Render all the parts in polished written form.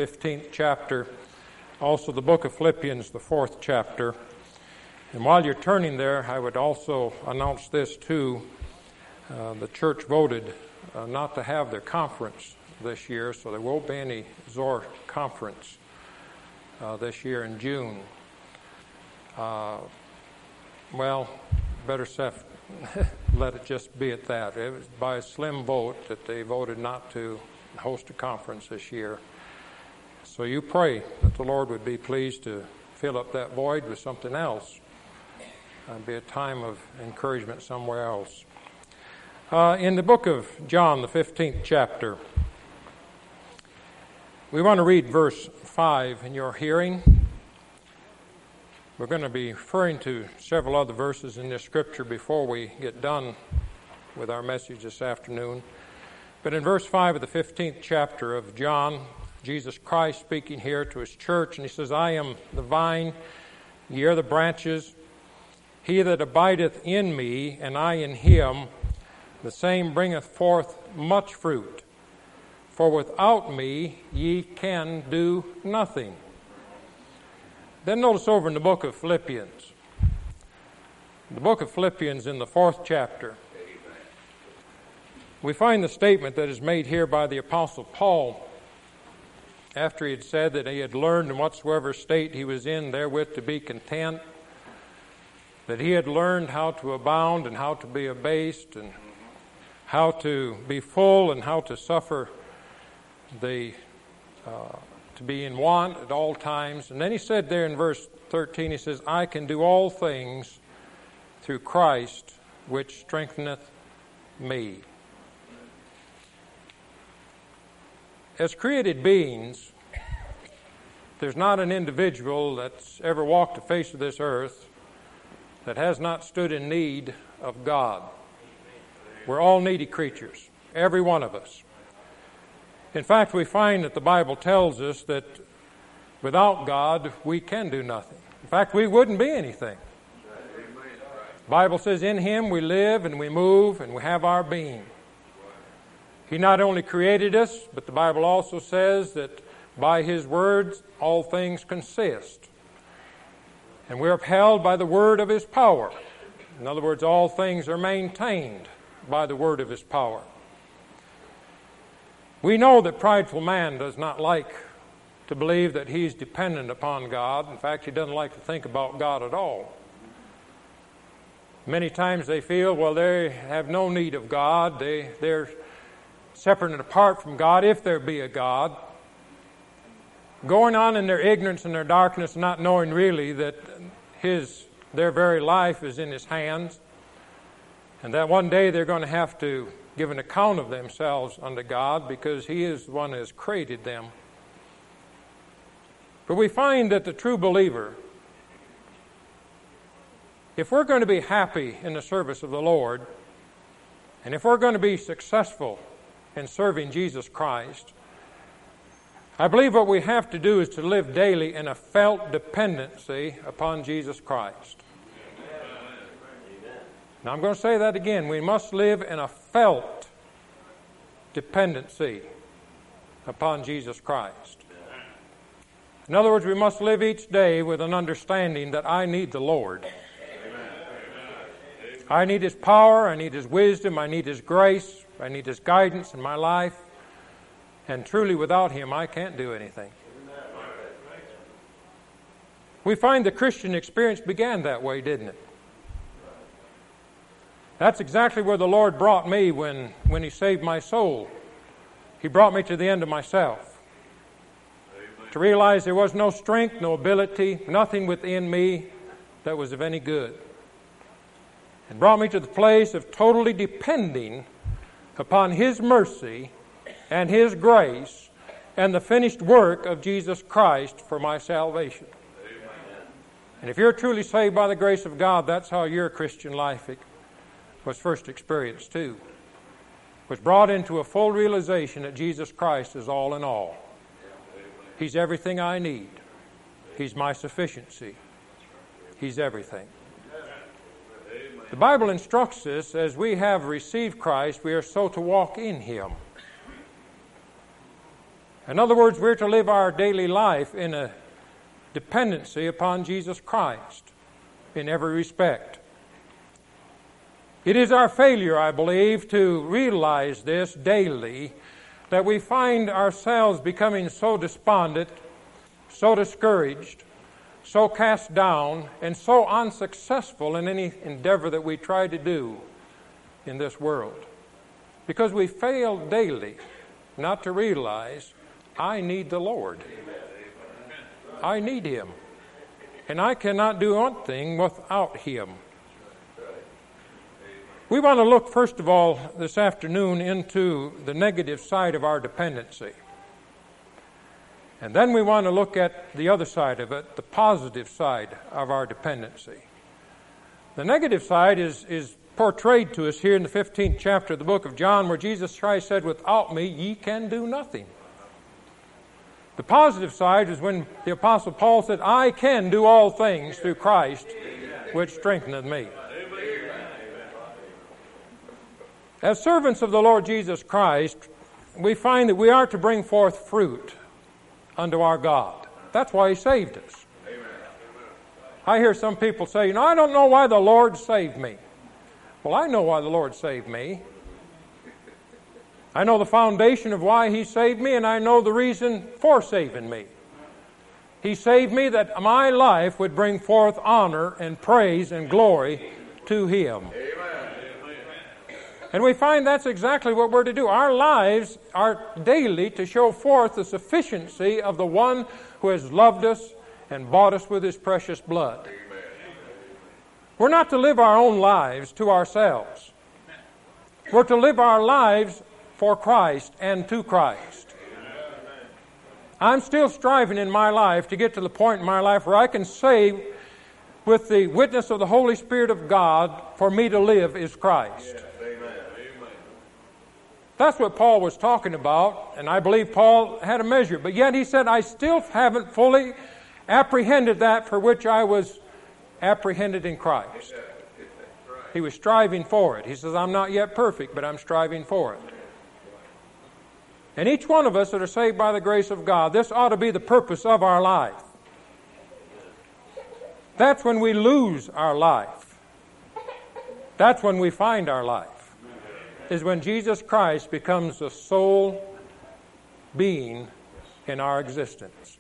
15th chapter, also the book of Philippians, the 4th chapter. And while you're turning there, I would also announce this too. The church voted not to have their conference this year, so there won't be any Zoar conference this year in June. Better let it just be at that. It was by a slim vote that they voted not to host a conference this year. So you pray that the Lord would be pleased to fill up that void with something else. Be a time of encouragement somewhere else. In the book of John, the 15th chapter, we want to read verse 5 in your hearing. We're going to be referring to several other verses in this scripture before we get done with our message this afternoon. But in verse 5 of the 15th chapter of John, Jesus Christ speaking here to his church, and he says, I am the vine, ye are the branches. He that abideth in me, and I in him, the same bringeth forth much fruit. For without me ye can do nothing. Then notice over in the book of Philippians. The book of Philippians in the 4th chapter. We find the statement that is made here by the Apostle Paul after he had said that he had learned in whatsoever state he was in therewith to be content, that he had learned how to abound and how to be abased and how to be full and how to suffer to be in want at all times. And then he said there in verse 13, he says, I can do all things through Christ which strengtheneth me. As created beings, there's not an individual that's ever walked the face of this earth that has not stood in need of God. We're all needy creatures, every one of us. In fact, we find that the Bible tells us that without God, we can do nothing. In fact, we wouldn't be anything. The Bible says, in Him we live and we move and we have our being. He not only created us, but the Bible also says that by His words all things consist. And we're upheld by the word of His power. In other words, all things are maintained by the word of His power. We know that prideful man does not like to believe that he's dependent upon God. In fact, he doesn't like to think about God at all. Many times they feel, well, they have no need of God. They're separate and apart from God, if there be a God. Going on in their ignorance and their darkness, not knowing really that their very life is in His hands, and that one day they're going to have to give an account of themselves unto God because He is the one who has created them. But we find that the true believer, if we're going to be happy in the service of the Lord, and if we're going to be successful in serving Jesus Christ, I believe what we have to do is to live daily in a felt dependency upon Jesus Christ. Now I'm going to say that again. We must live in a felt dependency upon Jesus Christ. In other words, we must live each day with an understanding that I need the Lord. I need His power, I need His wisdom, I need His grace, I need His guidance in my life. And truly without Him, I can't do anything. We find the Christian experience began that way, didn't it? That's exactly where the Lord brought me when He saved my soul. He brought me to the end of myself. To realize there was no strength, no ability, nothing within me that was of any good. And brought me to the place of totally depending upon His mercy and His grace and the finished work of Jesus Christ for my salvation. And if you're truly saved by the grace of God, that's how your Christian life was first experienced too. Was brought into a full realization that Jesus Christ is all in all. He's everything I need. He's my sufficiency. He's everything. The Bible instructs us, as we have received Christ, we are so to walk in Him. In other words, we're to live our daily life in a dependency upon Jesus Christ in every respect. It is our failure, I believe, to realize this daily, that we find ourselves becoming so despondent, so discouraged, so cast down, and so unsuccessful in any endeavor that we try to do in this world. Because we fail daily not to realize, I need the Lord. I need Him. And I cannot do one thing without Him. We want to look, first of all, this afternoon into the negative side of our dependency. And then we want to look at the other side of it, the positive side of our dependency. The negative side is portrayed to us here in the 15th chapter of the book of John, where Jesus Christ said, without me ye can do nothing. The positive side is when the Apostle Paul said, I can do all things through Christ, which strengtheneth me. As servants of the Lord Jesus Christ, we find that we are to bring forth fruit unto our God. That's why He saved us. I hear some people say, I don't know why the Lord saved me. Well, I know why the Lord saved me. I know the foundation of why He saved me, and I know the reason for saving me. He saved me that my life would bring forth honor and praise and glory to Him. And we find that's exactly what we're to do. Our lives are daily to show forth the sufficiency of the one who has loved us and bought us with His precious blood. We're not to live our own lives to ourselves. We're to live our lives for Christ and to Christ. I'm still striving in my life to get to the point in my life where I can say, with the witness of the Holy Spirit of God, for me to live is Christ. That's what Paul was talking about, and I believe Paul had a measure. But yet he said, I still haven't fully apprehended that for which I was apprehended in Christ. He was striving for it. He says, I'm not yet perfect, but I'm striving for it. And each one of us that are saved by the grace of God, this ought to be the purpose of our life. That's when we lose our life. That's when we find our life. Is when Jesus Christ becomes the sole being in our existence.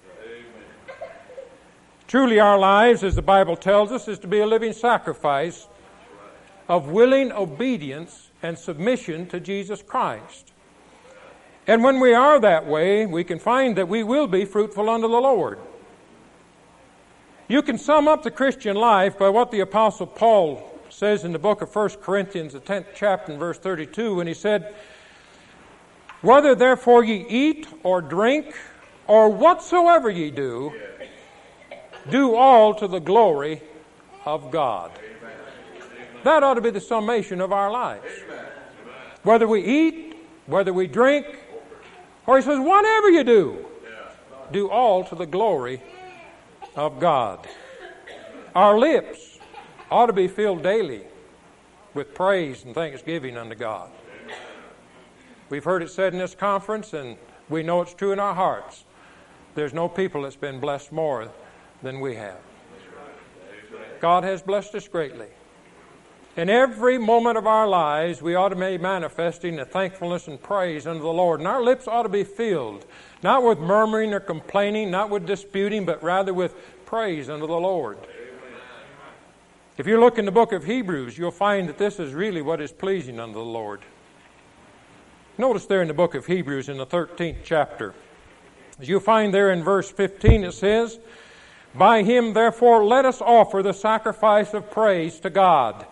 Truly our lives, as the Bible tells us, is to be a living sacrifice of willing obedience and submission to Jesus Christ. And when we are that way, we can find that we will be fruitful unto the Lord. You can sum up the Christian life by what the Apostle Paul says in the book of 1 Corinthians, the 10th chapter, and verse 32, when he said, whether therefore ye eat or drink or whatsoever ye do, do all to the glory of God. That ought to be the summation of our lives. Whether we eat, whether we drink, or he says, whatever you do all to the glory of God. Our lips ought to be filled daily with praise and thanksgiving unto God. We've heard it said in this conference, and we know it's true in our hearts. There's no people that's been blessed more than we have. God has blessed us greatly. In every moment of our lives, we ought to be manifesting the thankfulness and praise unto the Lord. And our lips ought to be filled, not with murmuring or complaining, not with disputing, but rather with praise unto the Lord. If you look in the book of Hebrews, you'll find that this is really what is pleasing unto the Lord. Notice there in the book of Hebrews in the 13th chapter, as you find there in verse 15, it says, by Him therefore let us offer the sacrifice of praise to God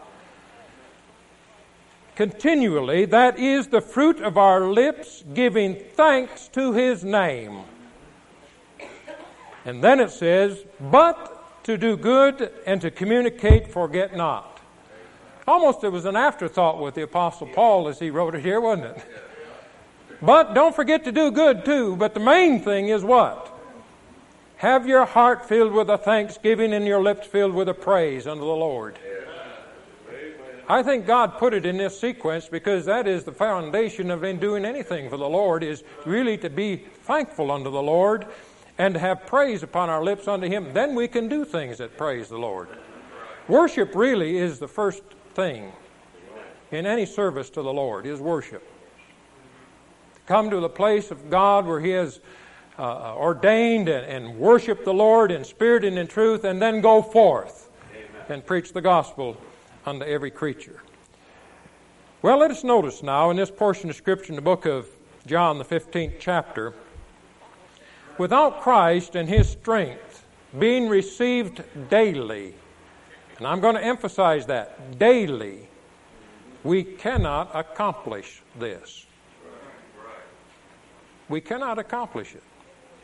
continually, that is the fruit of our lips, giving thanks to His name. And then it says, but to do good and to communicate, forget not. Almost it was an afterthought with the Apostle Paul as he wrote it here, wasn't it? But don't forget to do good too. But the main thing is what? Have your heart filled with a thanksgiving and your lips filled with a praise unto the Lord. I think God put it in this sequence because that is the foundation of in doing anything for the Lord, is really to be thankful unto the Lord and to have praise upon our lips unto Him. Then we can do things that praise the Lord. Worship really is the first thing in any service to the Lord, is worship. Come to the place of God where He has ordained and worship the Lord in spirit and in truth, and then go forth and preach the gospel unto every creature. Well, let us notice now in this portion of Scripture in the book of John, the 15th chapter, without Christ and His strength being received daily, and I'm going to emphasize that, daily, we cannot accomplish this. We cannot accomplish it.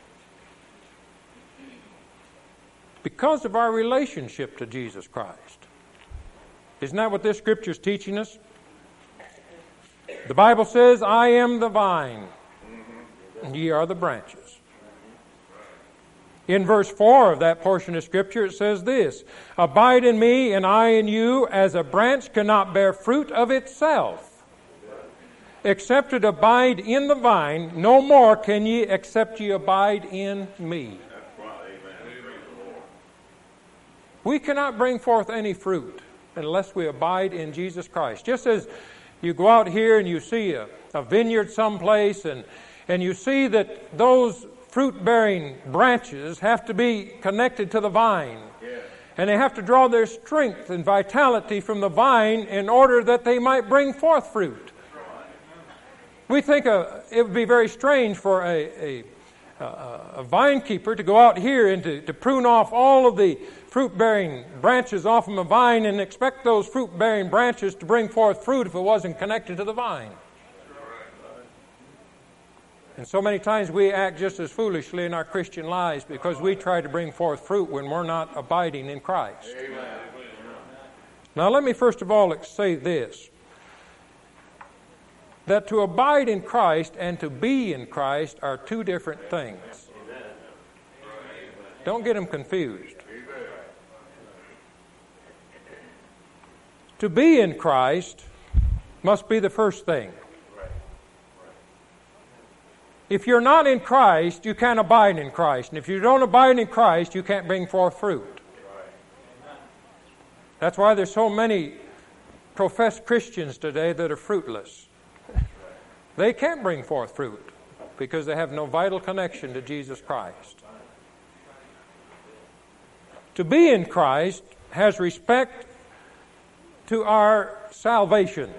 Because of our relationship to Jesus Christ. Isn't that what this Scripture is teaching us? The Bible says, I am the vine, and ye are the branches. In verse 4 of that portion of Scripture, it says this, abide in me, and I in you, as a branch cannot bear fruit of itself, except it abide in the vine, no more can ye except ye abide in me. We cannot bring forth any fruit unless we abide in Jesus Christ. Just as you go out here and you see a vineyard someplace and you see that those fruit-bearing branches have to be connected to the vine. And they have to draw their strength and vitality from the vine in order that they might bring forth fruit. We think it would be very strange for a vine keeper to go out here and to prune off all of the fruit-bearing branches off from a vine and expect those fruit-bearing branches to bring forth fruit if it wasn't connected to the vine. And so many times we act just as foolishly in our Christian lives because we try to bring forth fruit when we're not abiding in Christ. Amen. Now let me first of all say this, that to abide in Christ and to be in Christ are two different things. Don't get them confused. To be in Christ must be the first thing. If you're not in Christ, you can't abide in Christ. And if you don't abide in Christ, you can't bring forth fruit. That's why there's so many professed Christians today that are fruitless. They can't bring forth fruit because they have no vital connection to Jesus Christ. To be in Christ has respect to our salvation.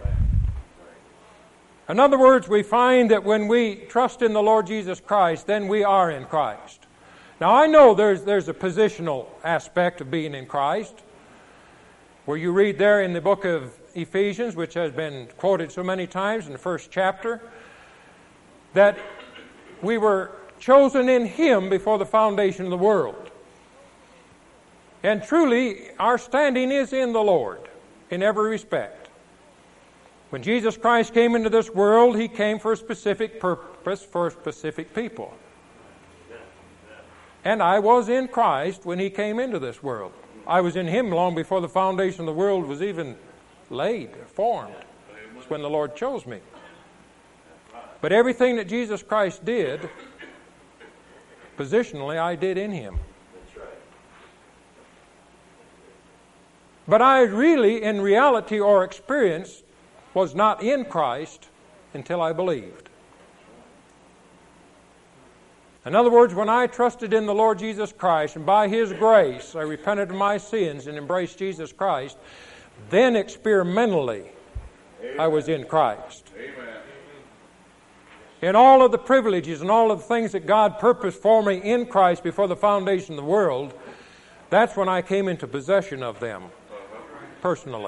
In other words, we find that when we trust in the Lord Jesus Christ, then we are in Christ. Now, I know there's a positional aspect of being in Christ, where you read there in the book of Ephesians, which has been quoted so many times in the first chapter, that we were chosen in Him before the foundation of the world. And truly, our standing is in the Lord in every respect. When Jesus Christ came into this world, He came for a specific purpose, for a specific people. And I was in Christ when He came into this world. I was in Him long before the foundation of the world was even laid, formed. It's when the Lord chose me. But everything that Jesus Christ did, positionally, I did in Him. But I really, in reality or experience, was not in Christ until I believed. In other words, when I trusted in the Lord Jesus Christ and by His grace I repented of my sins and embraced Jesus Christ, then experimentally I was in Christ. Amen. In all of the privileges and all of the things that God purposed for me in Christ before the foundation of the world, that's when I came into possession of them personally.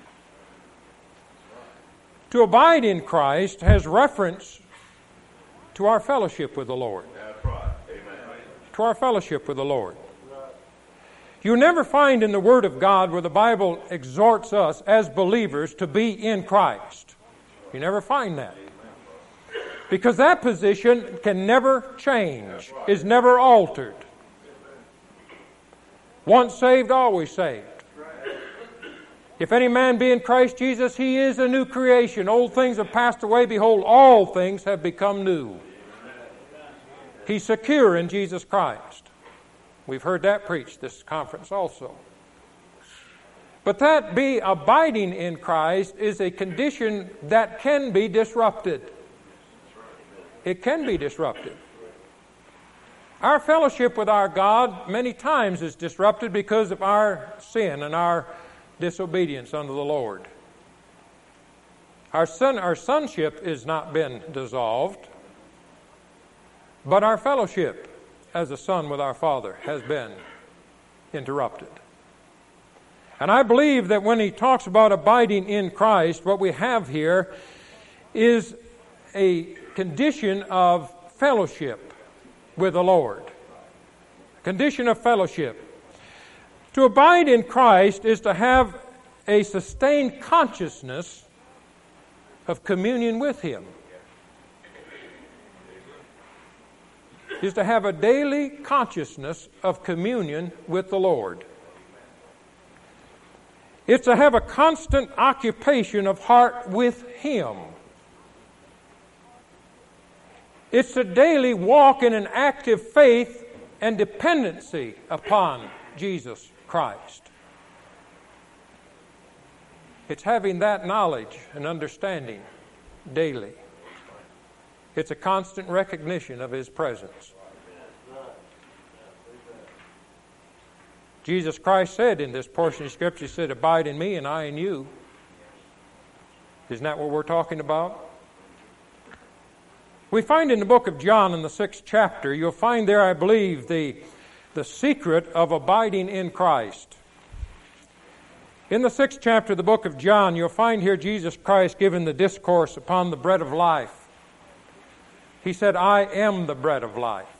To abide in Christ has reference to our fellowship with the Lord. That's right. Amen. To our fellowship with the Lord. You never find in the Word of God where the Bible exhorts us as believers to be in Christ. You never find that. Because that position can never change, is never altered. Once saved, always saved. If any man be in Christ Jesus, he is a new creation. Old things have passed away. Behold, all things have become new. He's secure in Jesus Christ. We've heard that preached this conference also. But that be abiding in Christ is a condition that can be disrupted. It can be disrupted. Our fellowship with our God many times is disrupted because of our sin and our disobedience unto the Lord. Our sonship has not been dissolved, but our fellowship as a son with our Father has been interrupted. And I believe that when he talks about abiding in Christ, what we have here is a condition of fellowship with the Lord. Condition of fellowship. To abide in Christ is to have a sustained consciousness of communion with Him. Is to have a daily consciousness of communion with the Lord. It's to have a constant occupation of heart with Him. It's to daily walk in an active faith and dependency upon Jesus Christ. It's having that knowledge and understanding daily. It's a constant recognition of His presence. Jesus Christ said in this portion of Scripture, He said, "Abide in me and I in you." Isn't that what we're talking about? We find in the book of John in the 6th chapter, you'll find there, I believe, the secret of abiding in Christ. In the 6th chapter of the book of John, you'll find here Jesus Christ giving the discourse upon the bread of life. He said, "I am the bread of life.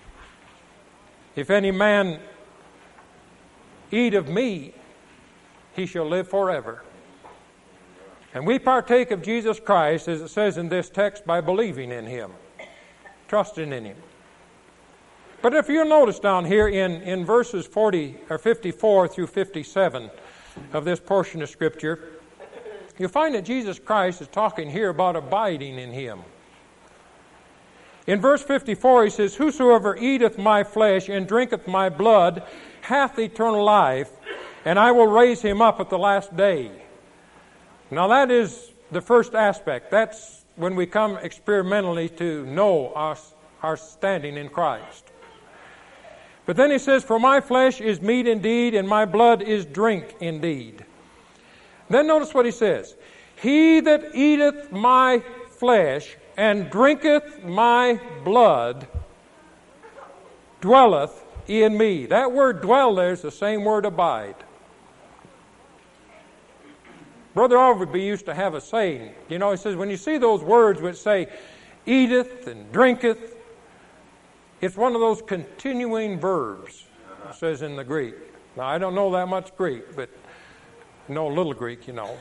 If any man eat of me, he shall live forever." And we partake of Jesus Christ, as it says in this text, by believing in Him, trusting in Him. But if you'll notice down here in verses 40 or 54 through 57 of this portion of Scripture, you'll find that Jesus Christ is talking here about abiding in Him. In verse 54 he says, "Whosoever eateth my flesh and drinketh my blood hath eternal life, and I will raise him up at the last day." Now that is the first aspect. That's when we come experimentally to know our standing in Christ. But then he says, "For my flesh is meat indeed, and my blood is drink indeed." Then notice what he says. "He that eateth my flesh and drinketh my blood dwelleth in me." That word dwell there is the same word abide. Brother Overby used to have a saying. You know, he says, when you see those words which say eateth and drinketh, it's one of those continuing verbs, it says in the Greek. Now, I don't know that much Greek, but I know a little Greek, you know.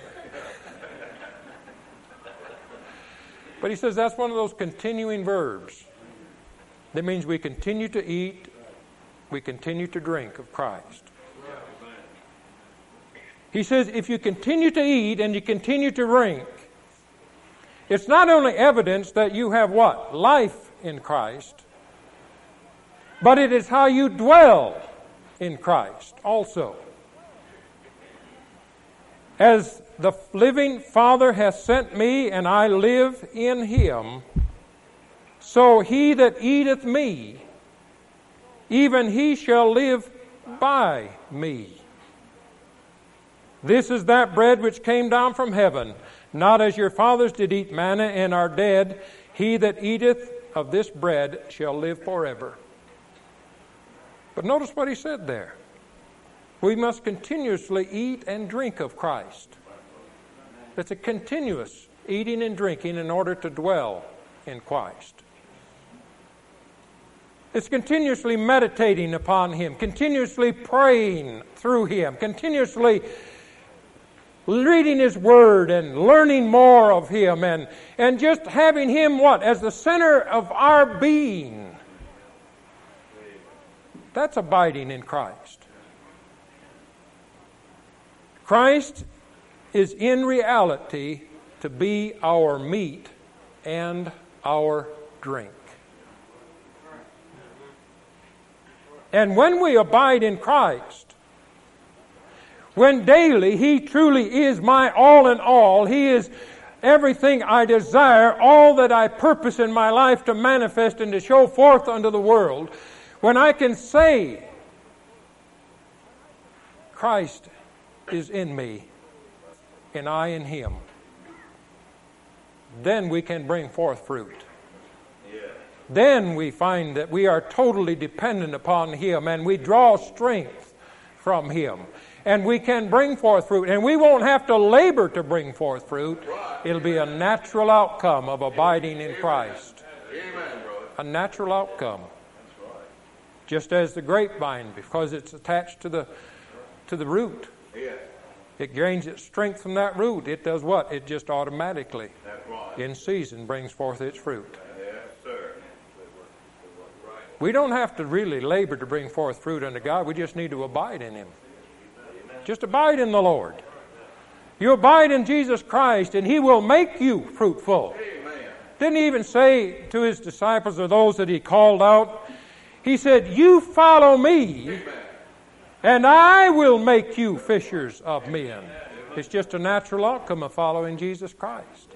But he says that's one of those continuing verbs. That means we continue to eat, we continue to drink of Christ. He says if you continue to eat and you continue to drink, it's not only evidence that you have what? Life in Christ, but it is how you dwell in Christ also. As the living Father hath sent me, and I live in Him, so he that eateth me, even he shall live by me. This is that bread which came down from heaven, not as your fathers did eat manna and are dead. He that eateth of this bread shall live forever. But notice what he said there. We must continuously eat and drink of Christ. It's a continuous eating and drinking in order to dwell in Christ. It's continuously meditating upon Him, continuously praying through Him, continuously reading His Word and learning more of Him and just having Him what? As the center of our being. That's abiding in Christ. Christ is in reality to be our meat and our drink. And when we abide in Christ, when daily He truly is my all in all, He is everything I desire, all that I purpose in my life to manifest and to show forth unto the world, when I can say, Christ is in me, and I in Him, then we can bring forth fruit. Then we find that we are totally dependent upon Him, and we draw strength from Him. And we can bring forth fruit. And we won't have to labor to bring forth fruit. It'll be a natural outcome of abiding in Christ. A natural outcome. Just as the grapevine, because it's attached to the root. It gains its strength from that root. It does what? It just automatically, in season, brings forth its fruit. We don't have to really labor to bring forth fruit unto God. We just need to abide in Him. Just abide in the Lord. You abide in Jesus Christ, and He will make you fruitful. Didn't He even say to His disciples or those that He called out, He said, you follow me, and I will make you fishers of men. It's just a natural outcome of following Jesus Christ.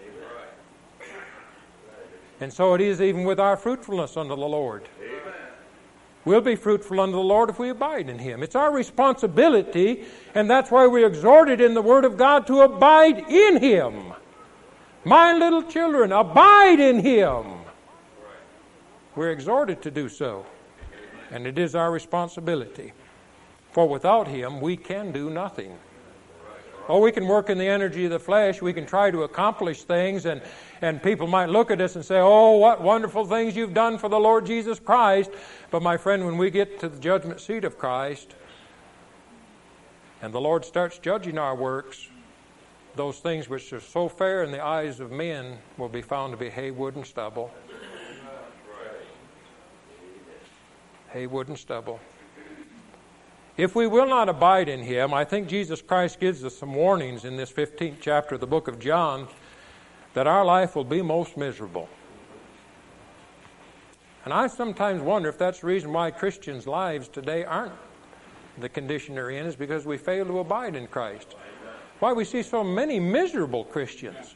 And so it is even with our fruitfulness unto the Lord. We'll be fruitful unto the Lord if we abide in Him. It's our responsibility, and that's why we're exhorted in the Word of God to abide in Him. My little children, abide in Him. We're exhorted to do so, and it is our responsibility. For without Him, we can do nothing. Oh, we can work in the energy of the flesh. We can try to accomplish things, and people might look at us and say, oh, what wonderful things you've done for the Lord Jesus Christ. But my friend, when we get to the judgment seat of Christ, and the Lord starts judging our works, those things which are so fair in the eyes of men will be found to be hay, wood, and stubble. Hay, wood, and stubble. If we will not abide in Him, I think Jesus Christ gives us some warnings in this 15th chapter of the book of John that our life will be most miserable. And I sometimes wonder if that's the reason why Christians' lives today aren't the condition they're in, is because we fail to abide in Christ. Why we see so many miserable Christians.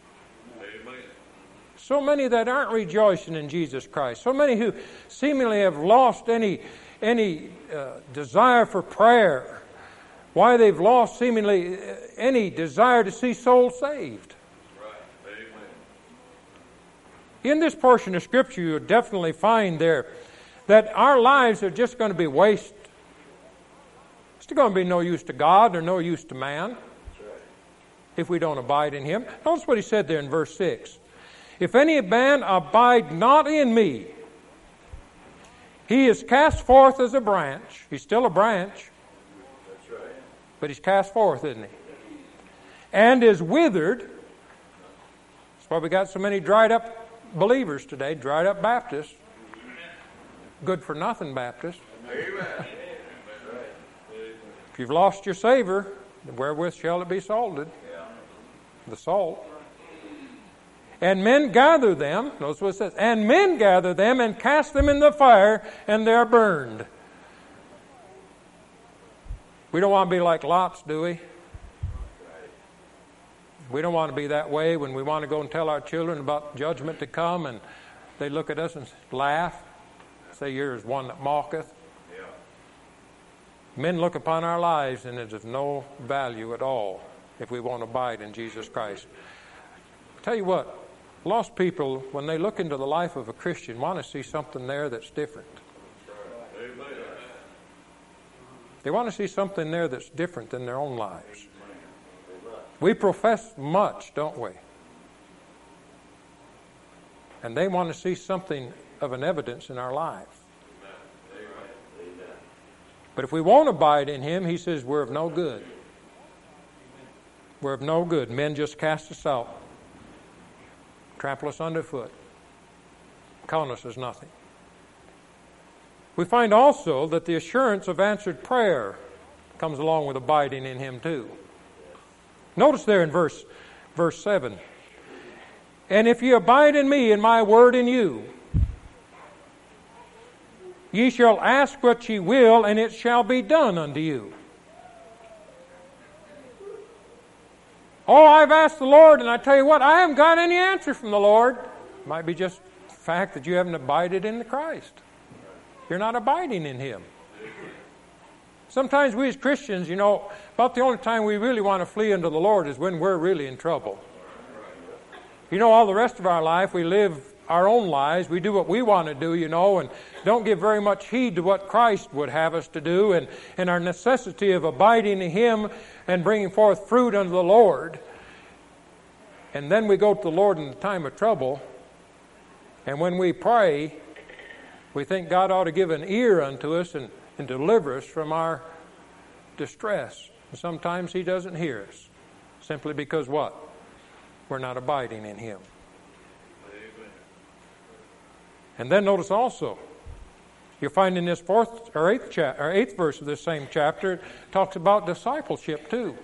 So many that aren't rejoicing in Jesus Christ. So many who seemingly have lost any desire for prayer. Why they've lost seemingly any desire to see souls saved. In this portion of Scripture, you'll definitely find there that our lives are just going to be waste. It's going to be no use to God or no use to man if we don't abide in Him. Notice what He said there in verse 6. If any man abide not in me, he is cast forth as a branch. He's still a branch. But he's cast forth, isn't he? And is withered. That's why we got so many dried up believers today, dried up Baptists. Good for nothing Baptists. If you've lost your savor, wherewith shall it be salted? The salt. And men gather them, notice what it says, and men gather them and cast them in the fire, and they're burned. We don't want to be like Lot's, do we? We don't want to be that way when we want to go and tell our children about judgment to come, and they look at us and laugh, say, you're as one that mocketh. Men look upon our lives, and it is of no value at all if we won't abide in Jesus Christ. I'll tell you what, lost people, when they look into the life of a Christian, want to see something there that's different. They want to see something there that's different than their own lives. We profess much, don't we? And they want to see something of an evidence in our lives. But if we won't abide in Him, He says we're of no good. We're of no good. Men just cast us out, trample us underfoot, count us as nothing. We find also that the assurance of answered prayer comes along with abiding in Him too. Notice there in verse 7. And if ye abide in me, and my word in you, ye shall ask what ye will, and it shall be done unto you. Oh, I've asked the Lord, and I tell you what, I haven't got any answer from the Lord. It might be just the fact that you haven't abided in the Christ. You're not abiding in Him. Sometimes we as Christians, about the only time we really want to flee unto the Lord is when we're really in trouble. All the rest of our life we live our own lives. We do what we want to do, and don't give very much heed to what Christ would have us to do, and our necessity of abiding in Him and bringing forth fruit unto the Lord. And then we go to the Lord in the time of trouble, and when we pray, we think God ought to give an ear unto us and deliver us from our distress. And sometimes He doesn't hear us, simply because what? We're not abiding in Him. And then notice also, you'll find in this eighth verse of this same chapter, it talks about discipleship too.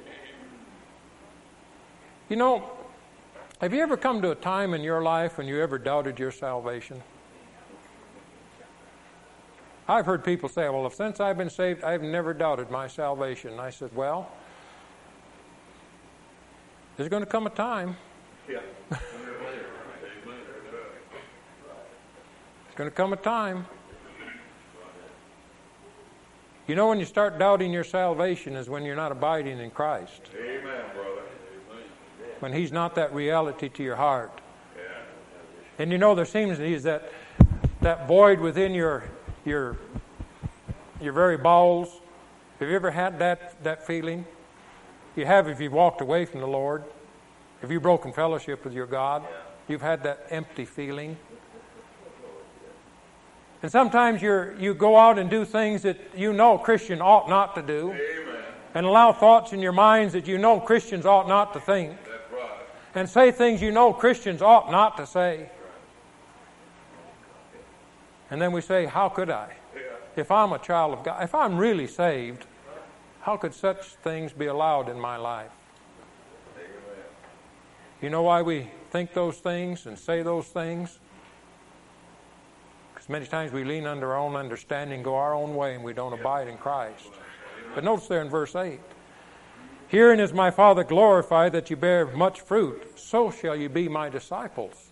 Have you ever come to a time in your life when you ever doubted your salvation? I've heard people say, well, since I've been saved, I've never doubted my salvation. And I said, well, there's going to come a time. Yeah. There's going to come a time. When you start doubting your salvation is when you're not abiding in Christ. Amen, brother. When He's not that reality to your heart. Yeah. And there seems to be that void within your very bowels. Have you ever had that feeling? You have if you've walked away from the Lord. If you've broken fellowship with your God. You've had that empty feeling. And sometimes you go out and do things that a Christian ought not to do. Amen. And allow thoughts in your minds that Christians ought not to think. That's right. And say things Christians ought not to say. And then we say, how could I? If I'm a child of God, if I'm really saved, how could such things be allowed in my life? You know why we think those things and say those things? Because many times we lean under our own understanding, go our own way, and we don't abide in Christ. But notice there in verse 8, herein is my Father glorified, that you bear much fruit, so shall you be my disciples.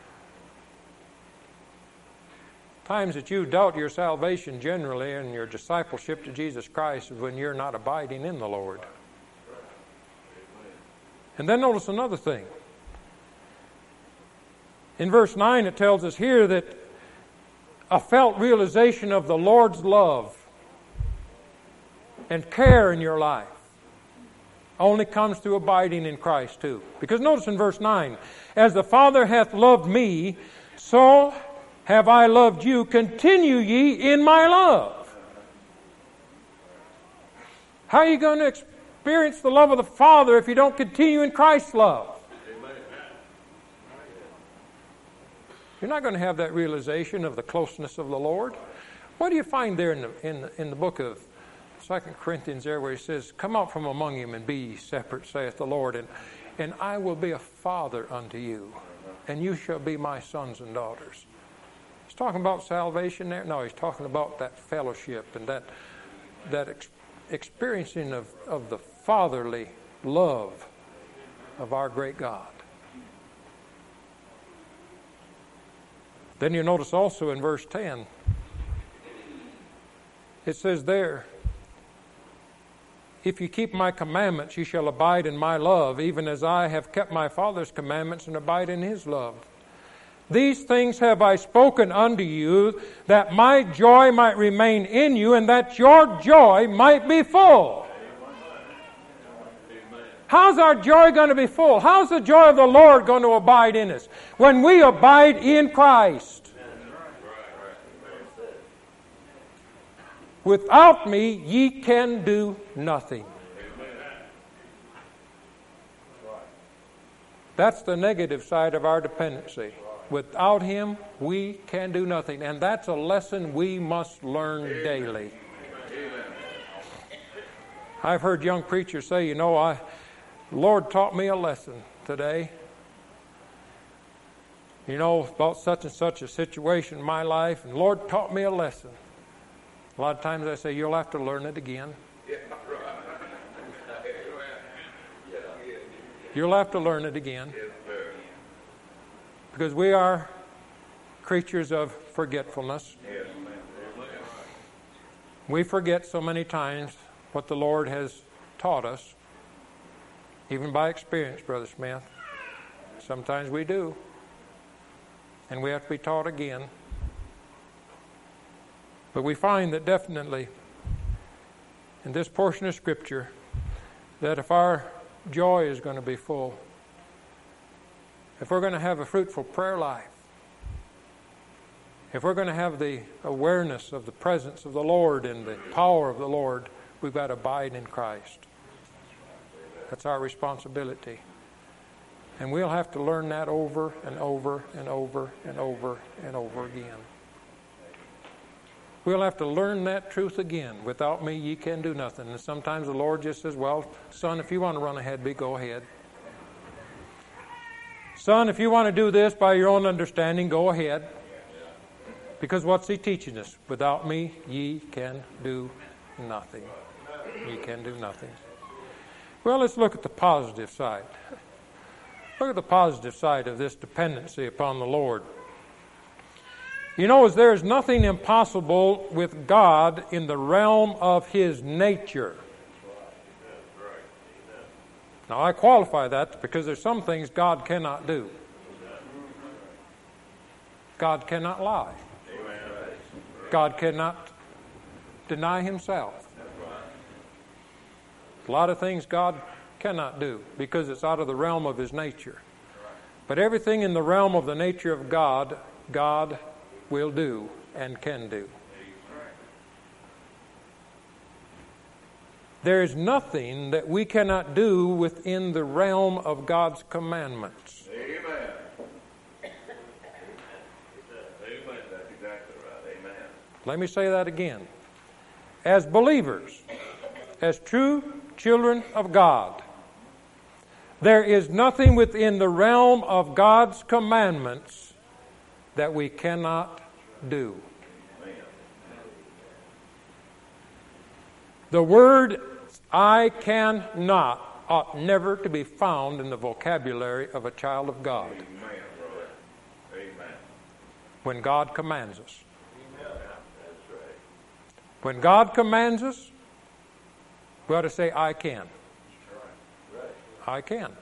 Times that you doubt your salvation generally and your discipleship to Jesus Christ is when you're not abiding in the Lord. And then notice another thing. In verse 9 it tells us here that a felt realization of the Lord's love and care in your life only comes through abiding in Christ too. Because notice in verse 9, as the Father hath loved me, so have I loved you. Continue ye in my love. How are you going to experience the love of the Father if you don't continue in Christ's love? You're not going to have that realization of the closeness of the Lord. What do you find there in the book of 2 Corinthians there where he says, come out from among him and be ye separate, saith the Lord, and I will be a father unto you, and you shall be my sons and daughters. He's talking about salvation there? No, he's talking about that fellowship and that experiencing of the fatherly love of our great God. Then you notice also in verse 10, it says there, if you keep my commandments, you shall abide in my love, even as I have kept my Father's commandments and abide in his love. These things have I spoken unto you, that my joy might remain in you, and that your joy might be full. How's our joy going to be full? How's the joy of the Lord going to abide in us? When we abide in Christ. Without me, ye can do nothing. That's the negative side of our dependency. Without him, we can do nothing. And that's a lesson we must learn daily. I've heard young preachers say, The Lord taught me a lesson today. You know, about such and such a situation in my life, and the Lord taught me a lesson. A lot of times I say, you'll have to learn it again. You'll have to learn it again. Because we are creatures of forgetfulness. We forget so many times what the Lord has taught us, even by experience, Brother Smith. Sometimes we do. And we have to be taught again. But we find that definitely in this portion of Scripture that if our joy is going to be full, if we're going to have a fruitful prayer life, if we're going to have the awareness of the presence of the Lord and the power of the Lord, we've got to abide in Christ. That's our responsibility. And we'll have to learn that over and over and over and over and over again. We'll have to learn that truth again. Without me, ye can do nothing. And sometimes the Lord just says, well, son, if you want to run ahead, go ahead. Son, if you want to do this by your own understanding, go ahead. Because what's he teaching us? Without me, ye can do nothing. Ye can do nothing. Well, let's look at the positive side. Look at the positive side of this dependency upon the Lord. You know, as there is nothing impossible with God in the realm of His nature. Now, I qualify that because there's some things God cannot do. God cannot lie. God cannot deny Himself. A lot of things God cannot do because it's out of the realm of His nature. But everything in the realm of the nature of God, God will do and can do. There is nothing that we cannot do within the realm of God's commandments. Amen. Amen. That's exactly right. Amen. Let me say that again. As believers, as true children of God, there is nothing within the realm of God's commandments that we cannot do. The word I cannot ought never to be found in the vocabulary of a child of God. Amen. When God commands us. When God commands us, we ought to say, I can. I can.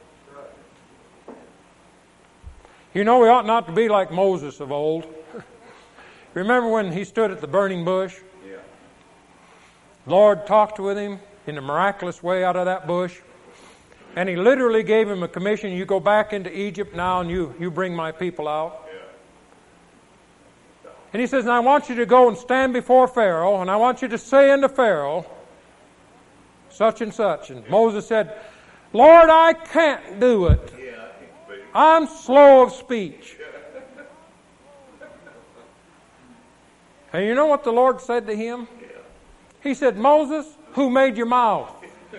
You know, we ought not to be like Moses of old. Remember when he stood at the burning bush? Yeah. Lord talked with him in a miraculous way out of that bush. And He literally gave him a commission. You go back into Egypt now and you bring my people out. Yeah. And He says, and I want you to go and stand before Pharaoh, and I want you to say unto Pharaoh, such and such. And Moses said, Lord, I can't do it. I'm slow of speech. And you know what the Lord said to him? He said, Moses, who made your mouth?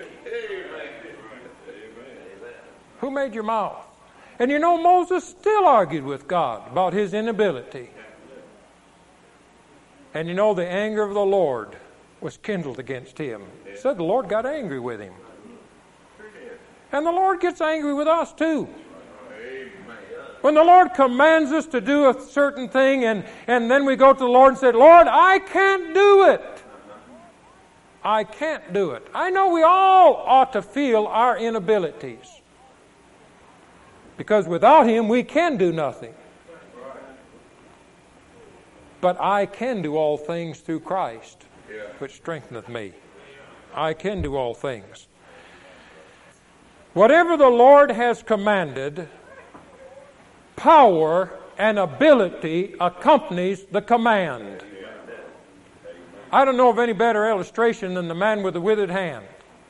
Who made your mouth? And you know, Moses still argued with God about his inability. And you know, the anger of the Lord was kindled against him. It said the Lord got angry with him. And the Lord gets angry with us too. When the Lord commands us to do a certain thing and then we go to the Lord and say, Lord, I can't do it. I can't do it. I know we all ought to feel our inabilities. Because without Him we can do nothing. But I can do all things through Christ, which strengtheneth me. I can do all things. Whatever the Lord has commanded, power and ability accompanies the command. I don't know of any better illustration than the man with the withered hand.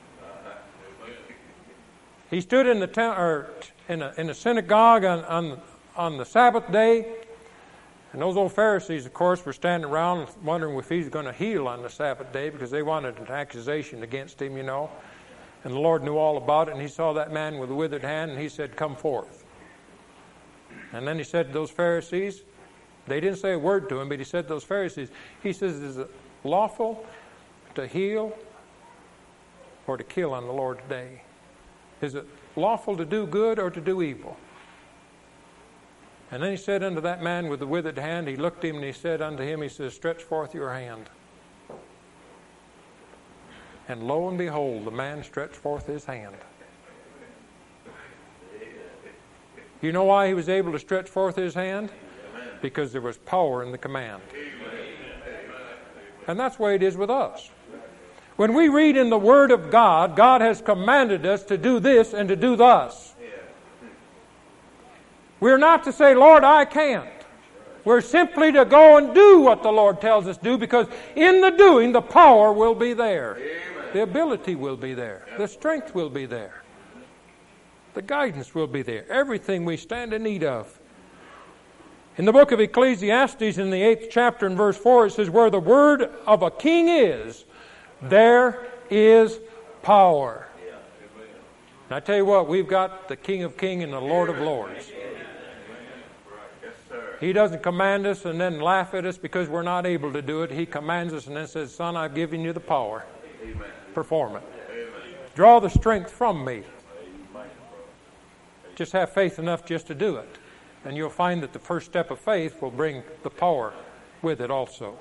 He stood in the in a synagogue on the Sabbath day, and those old Pharisees, of course, were standing around wondering if he's going to heal on the Sabbath day because they wanted an accusation against him, you know. And the Lord knew all about it, and He saw that man with a withered hand, and He said, "Come forth." And then He said to those Pharisees, they didn't say a word to Him, but He said to those Pharisees, He says, "Is it lawful to heal or to kill on the Lord's day? Is it lawful to do good or to do evil?" And then He said unto that man with the withered hand, He looked at him and He said unto him, He says, "Stretch forth your hand." And lo and behold, the man stretched forth his hand. You know why he was able to stretch forth his hand? Because there was power in the command. And that's the way it is with us. When we read in the Word of God, God has commanded us to do this and to do thus. We're not to say, "Lord, I can't." We're simply to go and do what the Lord tells us to do, because in the doing, the power will be there. The ability will be there. The strength will be there. The guidance will be there. Everything we stand in need of. In the book of Ecclesiastes, in the 8th chapter and verse 4, it says, "Where the word of a king is, there is power." And I tell you what, we've got the King of Kings and the Lord of Lords. He doesn't command us and then laugh at us because we're not able to do it. He commands us and then says, "Son, I've given you the power. Perform it. Draw the strength from me. Just have faith enough just to do it. And you'll find that the first step of faith will bring the power with it also."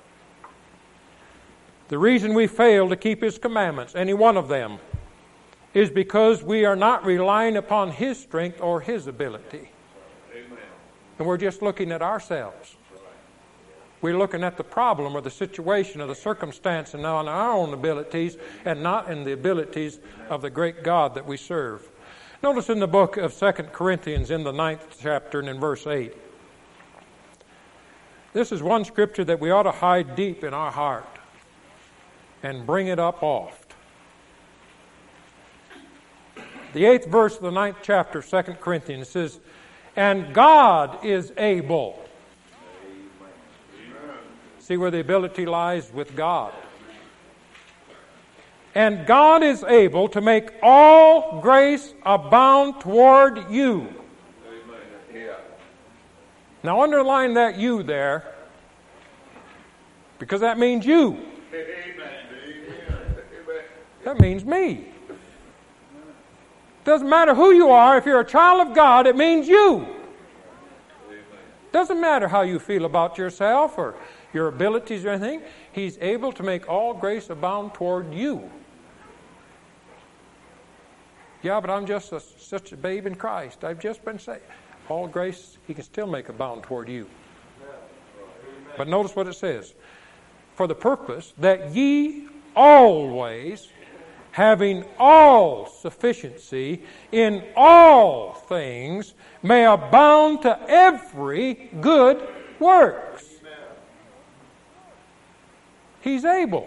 The reason we fail to keep His commandments, any one of them, is because we are not relying upon His strength or His ability. And we're just looking at ourselves. We're looking at the problem or the situation or the circumstance and on our own abilities and not in the abilities of the great God that we serve. Notice in the book of 2 Corinthians in the 9th chapter and in verse 8. This is one scripture that we ought to hide deep in our heart and bring it up oft. The 8th verse of the 9th chapter of 2 Corinthians says, "And God is able." See where the ability lies? With God. "And God is able to make all grace abound toward you." Now underline that "you" there, because that means you. That means me. Doesn't matter who you are. If you're a child of God, it means you. Doesn't matter how you feel about yourself or your abilities or anything. He's able to make all grace abound toward you. "Yeah, but I'm just such a babe in Christ. I've just been saved." All grace He can still make abound toward you. But notice what it says. "For the purpose that ye always, having all sufficiency in all things, may abound to every good works." He's able.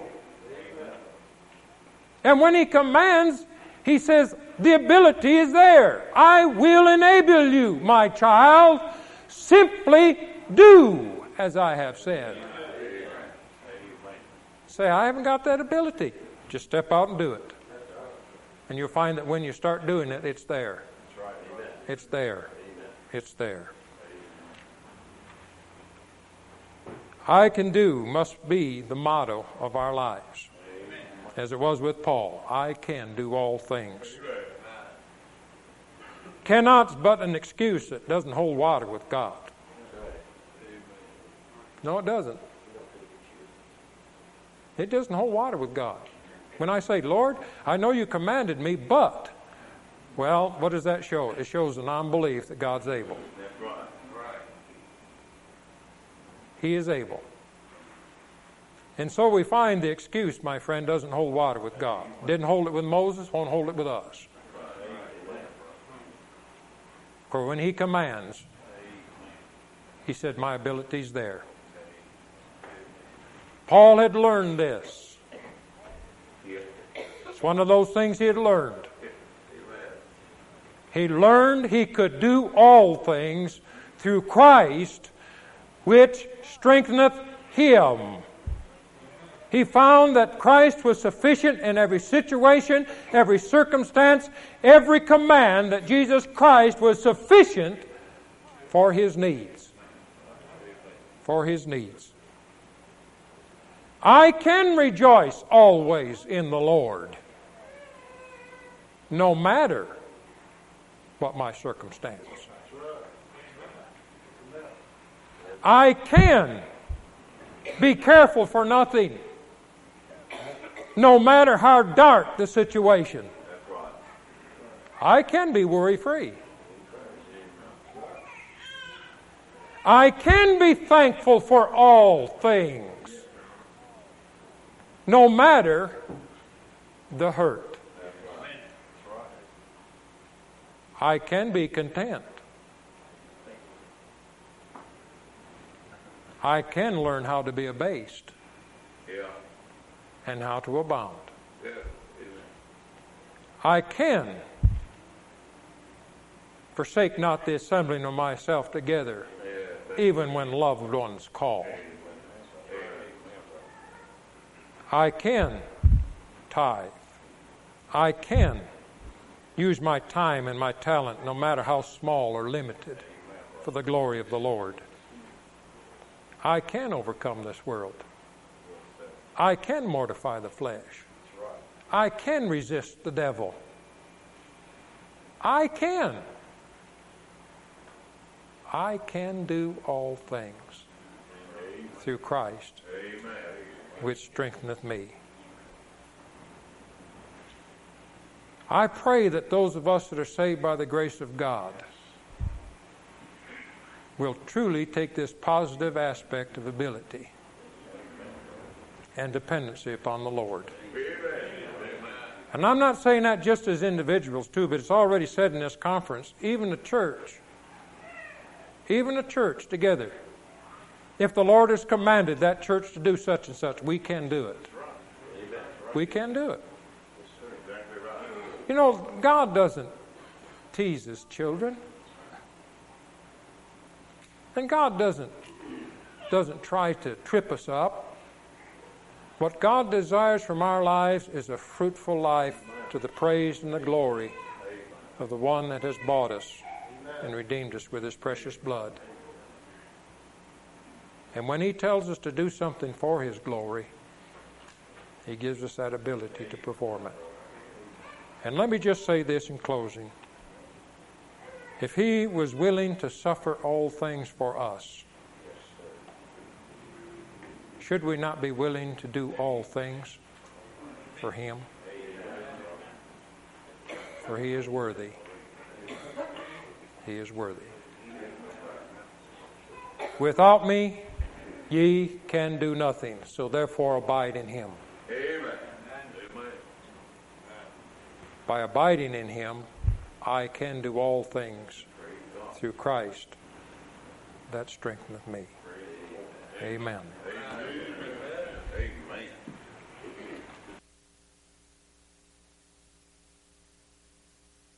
And when He commands, He says, the ability is there. "I will enable you, my child. Simply do as I have said." Say, "I haven't got that ability." Just step out and do it. And you'll find that when you start doing it, it's there. It's there. It's there. "I can do" must be the motto of our lives. As it was with Paul. I can do all things. "Cannot's but an excuse that doesn't hold water with God." No, it doesn't. It doesn't hold water with God. When I say, "Lord, I know you commanded me, but," well, what does that show? It shows an unbelief that God's able. He is able. And so we find the excuse, my friend, doesn't hold water with God. Didn't hold it with Moses, won't hold it with us. For when He commands, He said, "My ability's there." Paul had learned this. It's one of those things he had learned. He learned he could do all things through Christ, which strengtheneth him. He found that Christ was sufficient in every situation, every circumstance, every command, that Jesus Christ was sufficient for his needs. For his needs. I can rejoice always in the Lord, no matter what my circumstance. I can be careful for nothing, no matter how dark the situation. I can be worry-free. I can be thankful for all things, no matter the hurt. I can be content. I can learn how to be abased and how to abound. I can forsake not the assembling of myself together, even when loved ones call. I can tithe. I can use my time and my talent, no matter how small or limited, for the glory of the Lord. I can overcome this world. I can mortify the flesh. I can resist the devil. I can. I can do all things through Christ, which strengtheneth me. I pray that those of us that are saved by the grace of God will truly take this positive aspect of ability and dependency upon the Lord. And I'm not saying that just as individuals too, but it's already said in this conference, even the church together, if the Lord has commanded that church to do such and such, we can do it. We can do it. You know, God doesn't tease His children. And God doesn't try to trip us up. What God desires from our lives is a fruitful life to the praise and the glory of the one that has bought us and redeemed us with His precious blood. And when He tells us to do something for His glory, He gives us that ability to perform it. And let me just say this in closing. If He was willing to suffer all things for us, should we not be willing to do all things for Him? For He is worthy. He is worthy. Without me, ye can do nothing. So therefore abide in Him. Amen. By abiding in Him, I can do all things through Christ that strengtheneth me. Amen.